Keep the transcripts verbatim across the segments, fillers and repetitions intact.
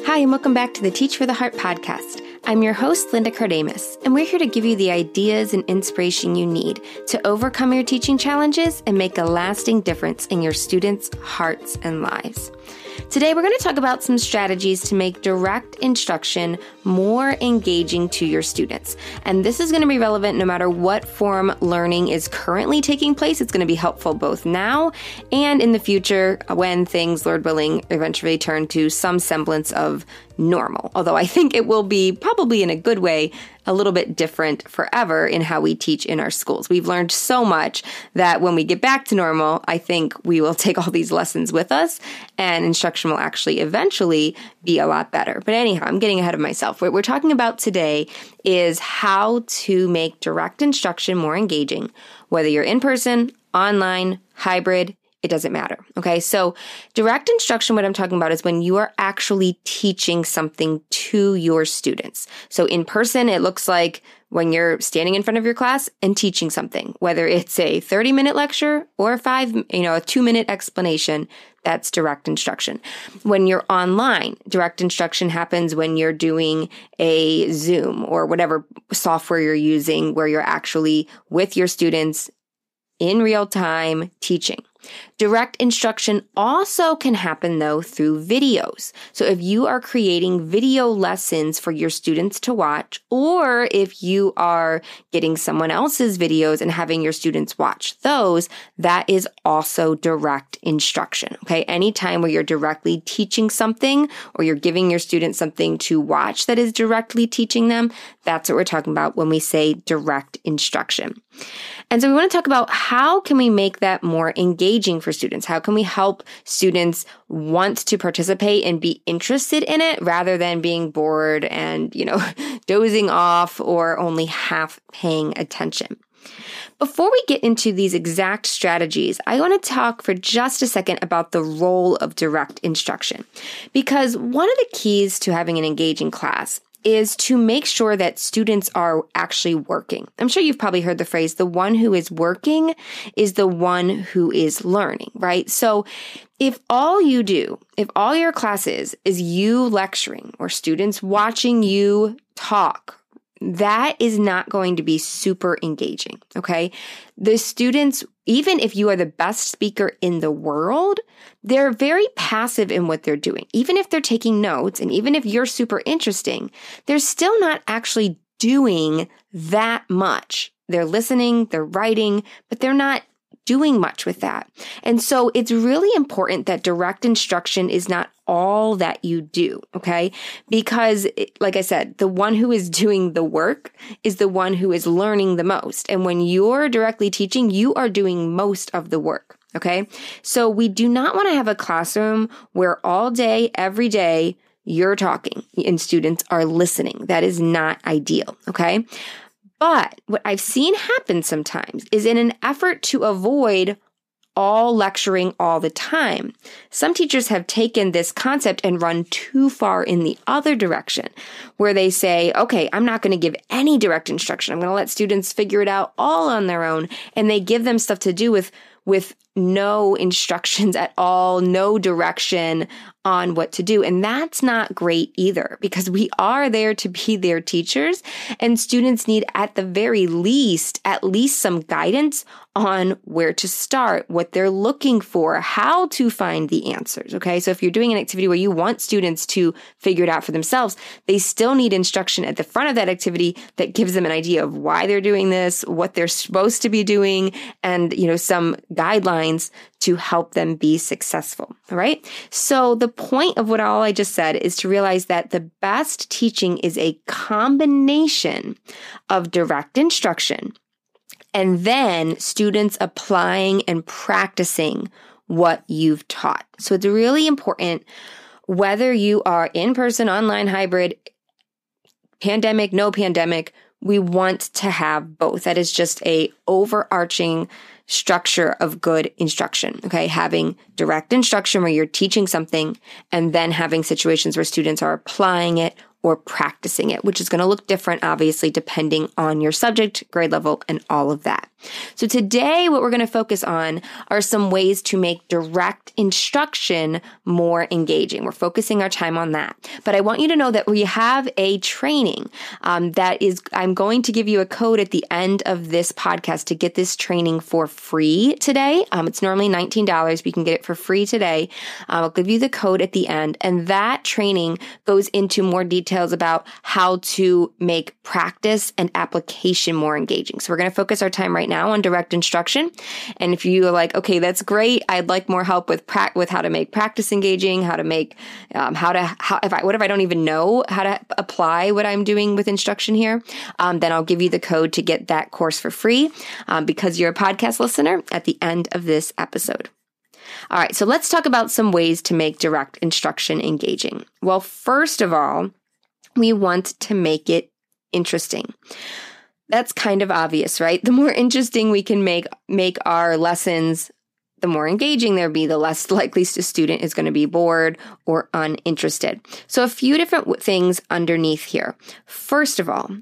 Hi, and welcome back to the Teach for the Heart podcast. I'm your host, Linda Cardamus, and we're here to give you the ideas and inspiration you need to overcome your teaching challenges and make a lasting difference in your students' hearts and lives. Today, we're going to talk about some strategies to make direct instruction more engaging to your students. And this is going to be relevant no matter what form learning is currently taking place. It's going to be helpful both now and in the future when things, Lord willing, eventually turn to some semblance of normal. Although I think it will be probably in a good way a little bit different forever in how we teach in our schools. We've learned so much that when we get back to normal, I think we will take all these lessons with us and instruction will actually eventually be a lot better. But anyhow, I'm getting ahead of myself. What we're talking about today is how to make direct instruction more engaging, whether you're in person, online, hybrid, it doesn't matter. Okay. So direct instruction, what I'm talking about is when you are actually teaching something to your students. So in person, it looks like when you're standing in front of your class and teaching something, whether it's a thirty minute lecture or a five, you know, a two minute explanation, that's direct instruction. When you're online, direct instruction happens when you're doing a Zoom or whatever software you're using where you're actually with your students in real time teaching. Direct instruction also can happen, though, through videos. So if you are creating video lessons for your students to watch, or if you are getting someone else's videos and having your students watch those, that is also direct instruction. Okay. Anytime where you're directly teaching something or you're giving your students something to watch that is directly teaching them, that's what we're talking about when we say direct instruction. And so we want to talk about how can we make that more engaging for students? How can we help students want to participate and be interested in it rather than being bored and, you know, dozing off or only half paying attention? Before we get into these exact strategies, I want to talk for just a second about the role of direct instruction, because one of the keys to having an engaging class is to make sure that students are actually working. I'm sure you've probably heard the phrase, the one who is working is the one who is learning, right? So if all you do, if all your class is, is you lecturing or students watching you talk, that is not going to be super engaging, okay? The students, even if you are the best speaker in the world, they're very passive in what they're doing. Even if they're taking notes and even if you're super interesting, they're still not actually doing that much. They're listening, they're writing, but they're not doing much with that. And so it's really important that direct instruction is not all that you do, okay? Because, like I said, the one who is doing the work is the one who is learning the most. And when you're directly teaching, you are doing most of the work, okay? So we do not want to have a classroom where all day, every day, you're talking and students are listening. That is not ideal, okay? But what I've seen happen sometimes is in an effort to avoid all lecturing all the time, some teachers have taken this concept and run too far in the other direction, where they say, okay, I'm not going to give any direct instruction. I'm going to let students figure it out all on their own. And they give them stuff to do with, with no instructions at all, no direction on what to do. And that's not great either, because we are there to be their teachers, and students need, at the very least, at least some guidance on where to start, what they're looking for, how to find the answers. Okay. So if you're doing an activity where you want students to figure it out for themselves, they still need instruction at the front of that activity that gives them an idea of why they're doing this, what they're supposed to be doing, and, you know, some guidelines to help them be successful. All right. So the point of what all I just said is to realize that the best teaching is a combination of direct instruction and then students applying and practicing what you've taught. So it's really important, whether you are in person, online, hybrid, pandemic, no pandemic, we want to have both. That is just a overarching structure of good instruction. Okay. Having direct instruction where you're teaching something and then having situations where students are applying it or practicing it, which is going to look different, obviously, depending on your subject, grade level, and all of that. So today, what we're going to focus on are some ways to make direct instruction more engaging. We're focusing our time on that. But I want you to know that we have a training um, that is, I'm going to give you a code at the end of this podcast to get this training for free today. Um, it's normally nineteen dollars, but you can get it for free today. Uh, I'll give you the code at the end. And that training goes into more details about how to make practice and application more engaging. So we're going to focus our time right now on direct instruction. And if you are like, okay, that's great, I'd like more help with pra- with how to make practice engaging, how to make, um, how to, how, if I, what if I don't even know how to apply what I'm doing with instruction here, um, then I'll give you the code to get that course for free um, because you're a podcast listener at the end of this episode. All right, so let's talk about some ways to make direct instruction engaging. Well, first of all, we want to make it interesting. That's kind of obvious, right? The more interesting we can make make our lessons, the more engaging they'll be, the less likely a student is going to be bored or uninterested. So a few different w- things underneath here. First of all,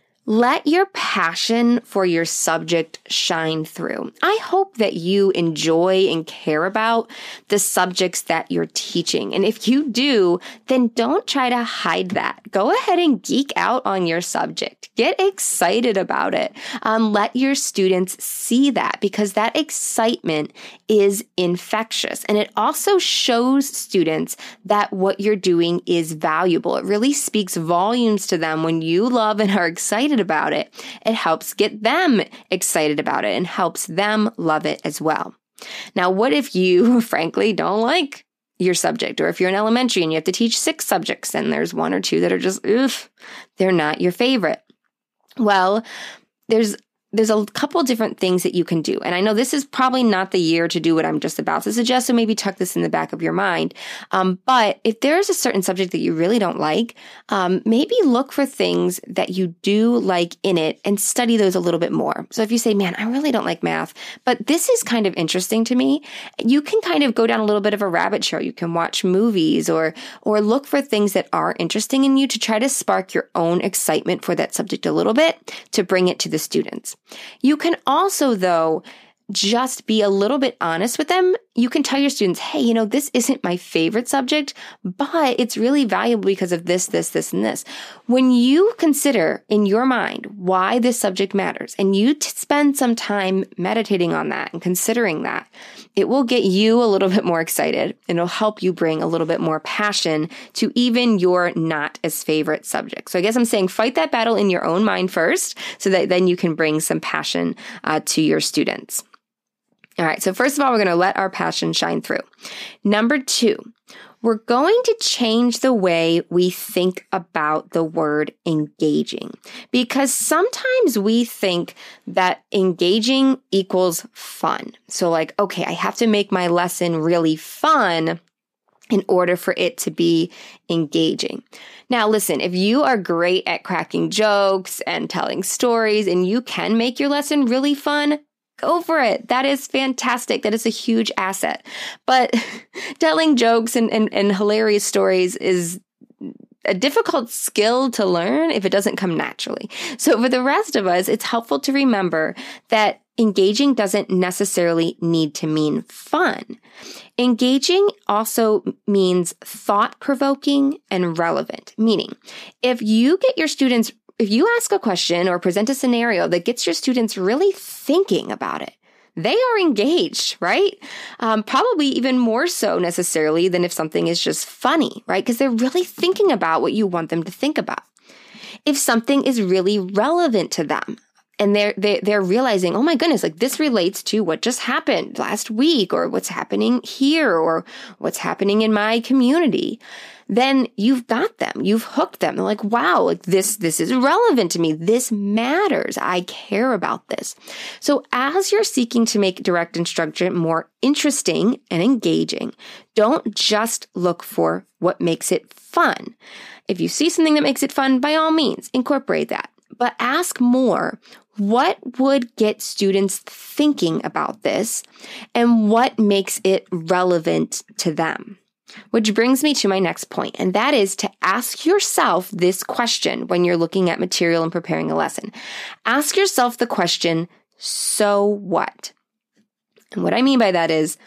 let your passion for your subject shine through. I hope that you enjoy and care about the subjects that you're teaching. And if you do, then don't try to hide that. Go ahead and geek out on your subject. Get excited about it. Um, let your students see that because that excitement is infectious. And it also shows students that what you're doing is valuable. It really speaks volumes to them when you love and are excited about it. It helps get them excited about it and helps them love it as well. Now, what if you, frankly, don't like your subject, or if you're in elementary and you have to teach six subjects and there's one or two that are just, oof, they're not your favorite? Well, there's There's a couple different things that you can do. And I know this is probably not the year to do what I'm just about to suggest, so maybe tuck this in the back of your mind. Um, but if there is a certain subject that you really don't like, um, maybe look for things that you do like in it and study those a little bit more. So if you say, man, I really don't like math, but this is kind of interesting to me, you can kind of go down a little bit of a rabbit trail. You can watch movies or, or look for things that are interesting in you to try to spark your own excitement for that subject a little bit to bring it to the students. You can also, though, just be a little bit honest with them. You can tell your students, hey, you know, this isn't my favorite subject, but it's really valuable because of this, this, this, and this. When you consider in your mind why this subject matters, and you t- spend some time meditating on that and considering that, it will get you a little bit more excited and it'll help you bring a little bit more passion to even your not as favorite subject. So I guess I'm saying fight that battle in your own mind first so that then you can bring some passion uh, to your students. All right, so first of all, we're going to let our passion shine through. Number two, we're going to change the way we think about the word engaging, because sometimes we think that engaging equals fun. So like, okay, I have to make my lesson really fun in order for it to be engaging. Now, listen, if you are great at cracking jokes and telling stories and you can make your lesson really fun, go for it. That is fantastic. That is a huge asset. But telling jokes and, and, and hilarious stories is a difficult skill to learn if it doesn't come naturally. So for the rest of us, it's helpful to remember that engaging doesn't necessarily need to mean fun. Engaging also means thought-provoking and relevant, meaning if you get your students If you ask a question or present a scenario that gets your students really thinking about it, they are engaged, right? Um, probably even more so necessarily than if something is just funny, right? Because they're really thinking about what you want them to think about. If something is really relevant to them, and they're, they, they're realizing, oh my goodness, like this relates to what just happened last week or what's happening here or what's happening in my community, then you've got them. You've hooked them. They're like, wow, like this, this is relevant to me. This matters. I care about this. So as you're seeking to make direct instruction more interesting and engaging, don't just look for what makes it fun. If you see something that makes it fun, by all means, incorporate that. But ask more, what would get students thinking about this and what makes it relevant to them? Which brings me to my next point, and that is to ask yourself this question when you're looking at material and preparing a lesson. Ask yourself the question, so what? And what I mean by that is,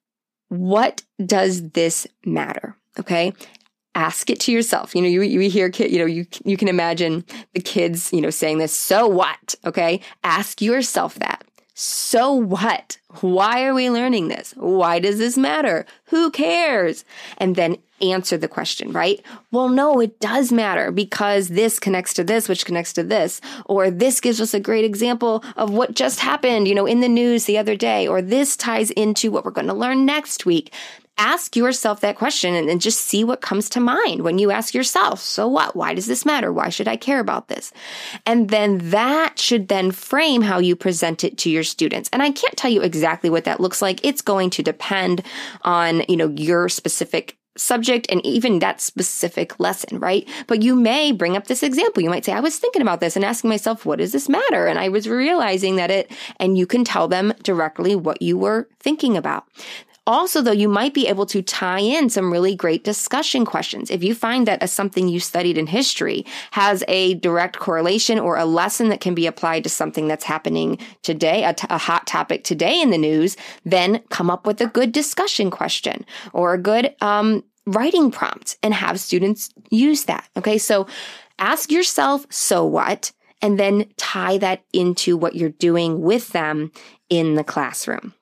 what does this matter? Okay. Ask it to yourself. You know, you, you hear, kid, you know, you, you can imagine the kids, you know, saying this, so what? Okay. Ask yourself that. So what? Why are we learning this? Why does this matter? Who cares? And then answer the question, right? Well, no, it does matter because this connects to this, which connects to this, or this gives us a great example of what just happened, you know, in the news the other day, or this ties into what we're going to learn next week. Ask yourself that question and then just see what comes to mind when you ask yourself, so what? Why does this matter? Why should I care about this? And then that should then frame how you present it to your students. And I can't tell you exactly what that looks like. It's going to depend on, you know, your specific subject and even that specific lesson, right? But you may bring up this example. You might say, I was thinking about this and asking myself, what does this matter? And I was realizing that it, and you can tell them directly what you were thinking about. Also, though, you might be able to tie in some really great discussion questions. If you find that a, something you studied in history has a direct correlation or a lesson that can be applied to something that's happening today, a, t- a hot topic today in the news, then come up with a good discussion question or a good um, writing prompt and have students use that. Okay, so ask yourself, so what? And then tie that into what you're doing with them in the classroom.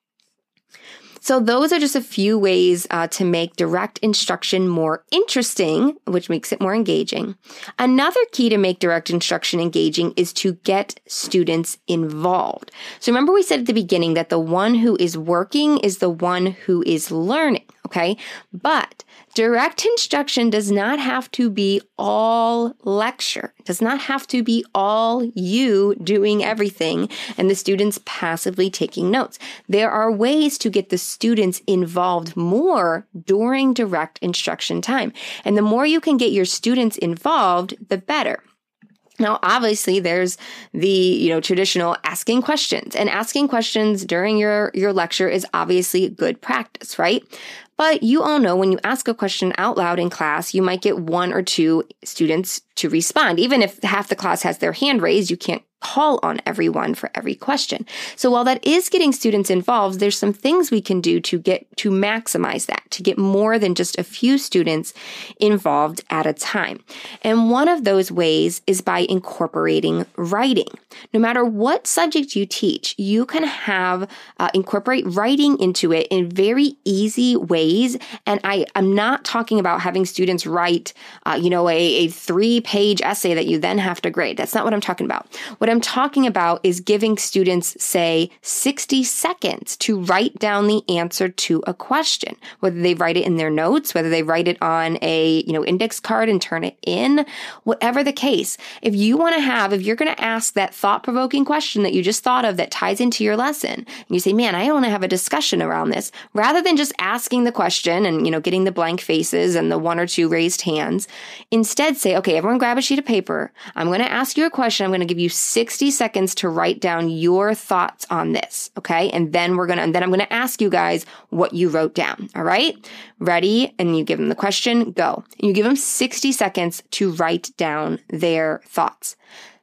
So those are just a few ways uh, to make direct instruction more interesting, which makes it more engaging. Another key to make direct instruction engaging is to get students involved. So remember we said at the beginning that the one who is working is the one who is learning, okay? But direct instruction does not have to be all lecture. It does not have to be all you doing everything and the students passively taking notes. There are ways to get the students involved more during direct instruction time. And the more you can get your students involved, the better. Now, obviously, there's the, you know, traditional asking questions, and asking questions during your, your lecture is obviously good practice, right? But you all know when you ask a question out loud in class, you might get one or two students to respond. Even if half the class has their hand raised, you can't call on everyone for every question. So while that is getting students involved, there's some things we can do to get to maximize that, to get more than just a few students involved at a time. And one of those ways is by incorporating writing. No matter what subject you teach, you can have uh, incorporate writing into it in very easy ways. And I am not talking about having students write, uh, you know, a, a three-page essay that you then have to grade. That's not what I'm talking about. What I'm talking about is giving students, say, sixty seconds to write down the answer to a question, whether they write it in their notes, whether they write it on a, you know, index card and turn it in, whatever the case. If you want to have, if you're going to ask that thought-provoking question that you just thought of that ties into your lesson, and you say, man, I want to have a discussion around this, rather than just asking the question and, you know, getting the blank faces and the one or two raised hands, instead say, okay, everyone grab a sheet of paper. I'm going to ask you a question. I'm going to give you sixty seconds to write down your thoughts on this. Okay. And then we're going to, and then I'm going to ask you guys what you wrote down. All right. Ready? And you give them the question, go. And you give them sixty seconds to write down their thoughts.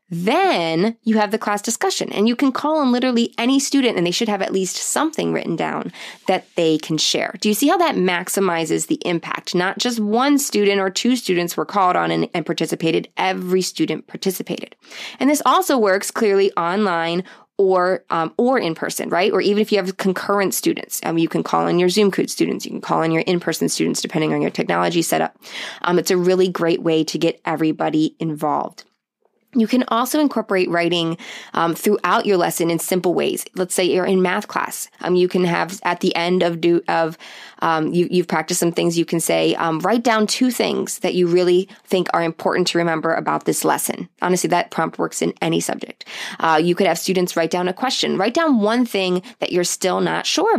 Then you have the class discussion, and you can call on literally any student, and they should have at least something written down that they can share. Do you see how that maximizes the impact? Not just one student or two students were called on and, and participated. Every student participated. And this also works clearly online or um, or in person, right? Or even if you have concurrent students, um, you can call in your Zoom code students, you can call in your in-person students, depending on your technology setup. Um, it's a really great way to get everybody involved. You can also incorporate writing um, throughout your lesson in simple ways. Let's say you're in math class. Um, you can have at the end of do of um, you, you've practiced some things. You can say, um, write down two things that you really think are important to remember about this lesson. Honestly, that prompt works in any subject. Uh, you could have students write down a question. Write down one thing that you're still not sure about.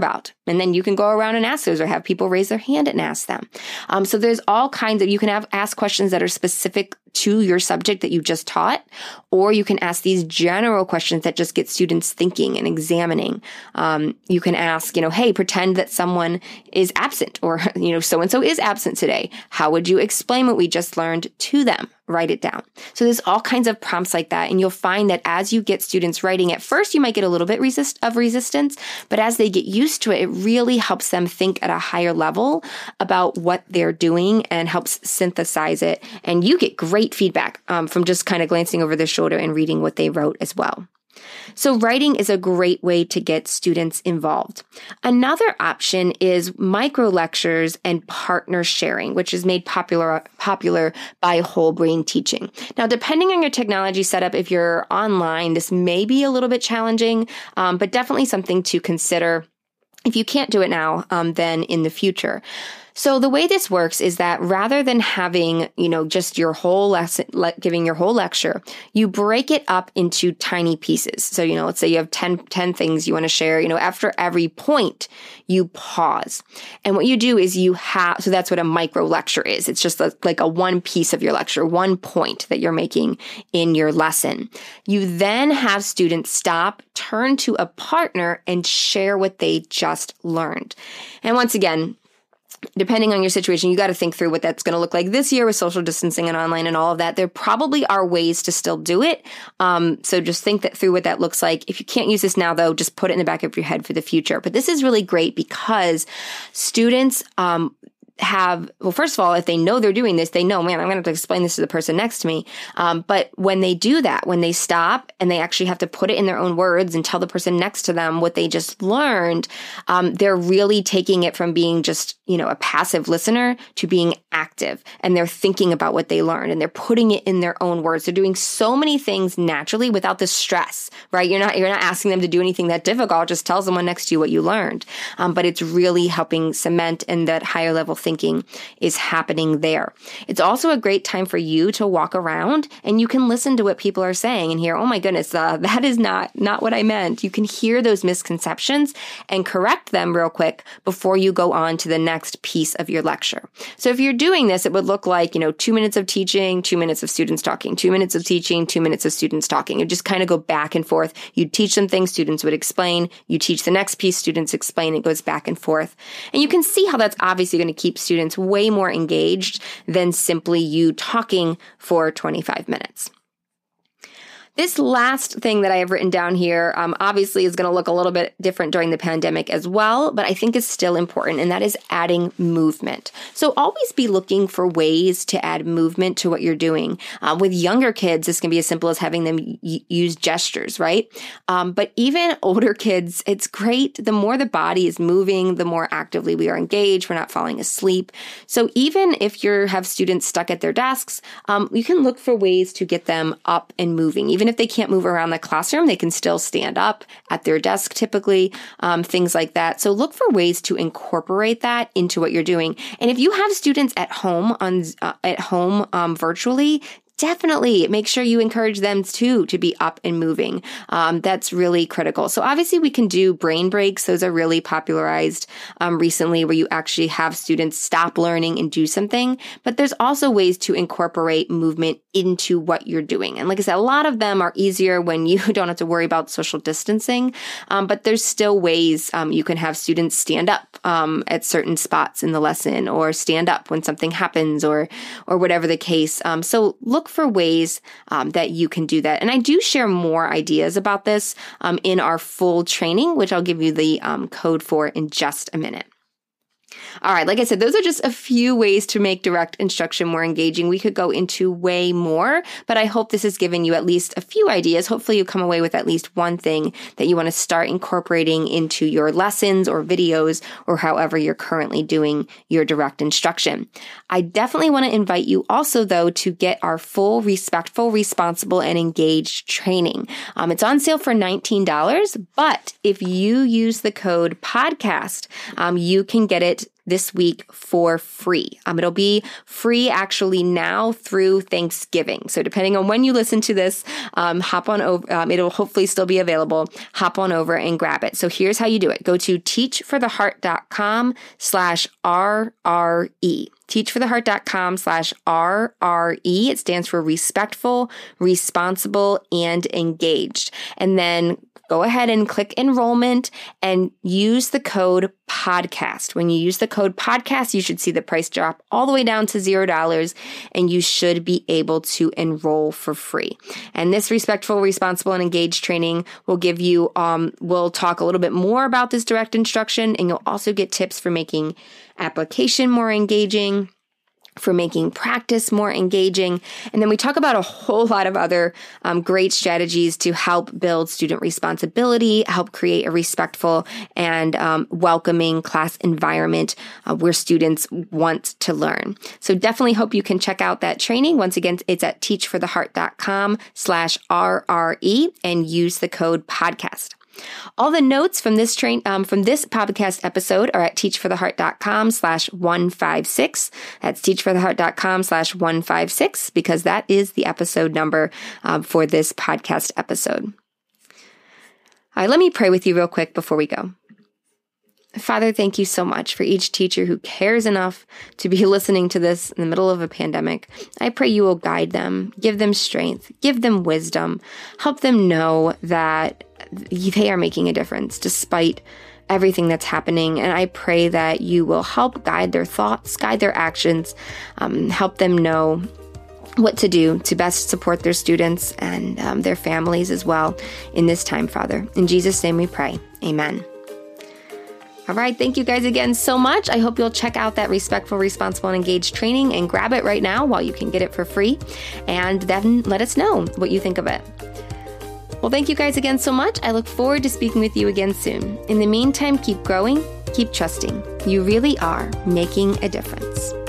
And then you can go around and ask those or have people raise their hand and ask them. Um, so there's all kinds of, you can have ask questions that are specific to your subject that you just taught, or you can ask these general questions that just get students thinking and examining. Um, you can ask, you know, hey, pretend that someone is absent, or, you know, so-and-so is absent today. How would you explain what we just learned to them? Write it down. So there's all kinds of prompts like that. And you'll find that as you get students writing, at first you might get a little bit resist of resistance, but as they get used to it, it really helps them think at a higher level about what they're doing and helps synthesize it. And you get great feedback um, from just kind of glancing over their shoulder and reading what they wrote as well. So writing is a great way to get students involved. Another option is micro lectures and partner sharing, which is made popular popular by whole brain teaching. Now, depending on your technology setup, if you're online, this may be a little bit challenging, um, but definitely something to consider. If you can't do it now, um, then in the future. So the way this works is that rather than having, you know, just your whole lesson, le- giving your whole lecture, you break it up into tiny pieces. So, you know, let's say you have ten, ten things you want to share, you know, after every point, you pause. And what you do is you have, so that's what a micro lecture is. It's just a, like a one piece of your lecture, one point that you're making in your lesson. You then have students stop, turn to a partner, and share what they just learned. And once again, depending on your situation, you got to think through what that's going to look like this year with social distancing and online and all of that. There probably are ways to still do it. Um, so just think that through what that looks like. If you can't use this now, though, just put it in the back of your head for the future. But this is really great because students, um, have, well, first of all, if they know they're doing this, they know, man, I'm going to have to explain this to the person next to me. Um, but when they do that, when they stop and they actually have to put it in their own words and tell the person next to them what they just learned, um, they're really taking it from being just, you know, a passive listener to being active, and they're thinking about what they learned and they're putting it in their own words. They're doing so many things naturally without the stress, right? You're not, you're not asking them to do anything that difficult. Just tell someone next to you what you learned. Um, but it's really helping cement, and that higher level thinking thinking is happening there. It's also a great time for you to walk around and you can listen to what people are saying and hear, oh my goodness, uh, that is not, not what I meant. You can hear those misconceptions and correct them real quick before you go on to the next piece of your lecture. So if you're doing this, it would look like, you know, two minutes of teaching, two minutes of students talking, two minutes of teaching, two minutes of students talking. You just kind of go back and forth. You'd teach them things, students would explain. You teach the next piece, students explain. It goes back and forth. And you can see how that's obviously going to keep students way more engaged than simply you talking for twenty-five minutes. This last thing that I have written down here um, obviously is going to look a little bit different during the pandemic as well, but I think is still important, and that is adding movement. So always be looking for ways to add movement to what you're doing. Uh, with younger kids, this can be as simple as having them y- use gestures, right? Um, but even older kids, it's great. The more the body is moving, the more actively we are engaged. We're not falling asleep. So even if you have students stuck at their desks, um, you can look for ways to get them up and moving. Even if they can't move around the classroom, they can still stand up at their desk typically, um, things like that. So look for ways to incorporate that into what you're doing. And if you have students at home on uh, at home um, virtually, definitely make sure you encourage them too to be up and moving. Um, that's really critical. So obviously we can do brain breaks. Those are really popularized um, recently, where you actually have students stop learning and do something. But there's also ways to incorporate movement into what you're doing. And like I said, a lot of them are easier when you don't have to worry about social distancing. Um, but there's still ways um, you can have students stand up um, at certain spots in the lesson, or stand up when something happens, or or whatever the case. Um, so look for ways um, that you can do that. And I do share more ideas about this um, in our full training, which I'll give you the um, code for in just a minute. All right, like I said, those are just a few ways to make direct instruction more engaging. We could go into way more, but I hope this has given you at least a few ideas. Hopefully you come away with at least one thing that you want to start incorporating into your lessons or videos, or however you're currently doing your direct instruction. I definitely want to invite you also, though, to get our full respectful, responsible, and engaged training. Um, it's on sale for nineteen dollars, but if you use the code podcast, um, you can get it this week for free. Um, it'll be free actually now through Thanksgiving. So depending on when you listen to this, um, hop on over. Um, it'll hopefully still be available. Hop on over and grab it. So here's how you do it. Go to teachfortheheart.com slash RRE. teachfortheheart.com slash RRE. It stands for respectful, responsible, and engaged. And then go ahead and click enrollment and use the code podcast. When you use the code podcast, you should see the price drop all the way down to zero dollars, and you should be able to enroll for free. And this respectful, responsible, and engaged training will give you, um, we'll talk a little bit more about this direct instruction, and you'll also get tips for making application more engaging, for making practice more engaging. And then we talk about a whole lot of other um, great strategies to help build student responsibility, help create a respectful and um, welcoming class environment uh, where students want to learn. So definitely hope you can check out that training. Once again, it's at teachfortheheart.com slash RRE and use the code podcast. All the notes from this train um, from this podcast episode are at teachfortheheart.com slash 156. That's teachfortheheart.com slash 156 because that is the episode number um, for this podcast episode. All right, let me pray with you real quick before we go. Father, thank you so much for each teacher who cares enough to be listening to this in the middle of a pandemic. I pray you will guide them, give them strength, give them wisdom, help them know that they are making a difference despite everything that's happening. And I pray that you will help guide their thoughts, guide their actions, um, help them know what to do to best support their students and um, their families as well in this time, Father. In Jesus' name we pray. Amen. All right. Thank you guys again so much. I hope you'll check out that Respectful, Responsible, and Engaged training and grab it right now while you can get it for free. And then let us know what you think of it. Well, thank you guys again so much. I look forward to speaking with you again soon. In the meantime, keep growing, keep trusting. You really are making a difference.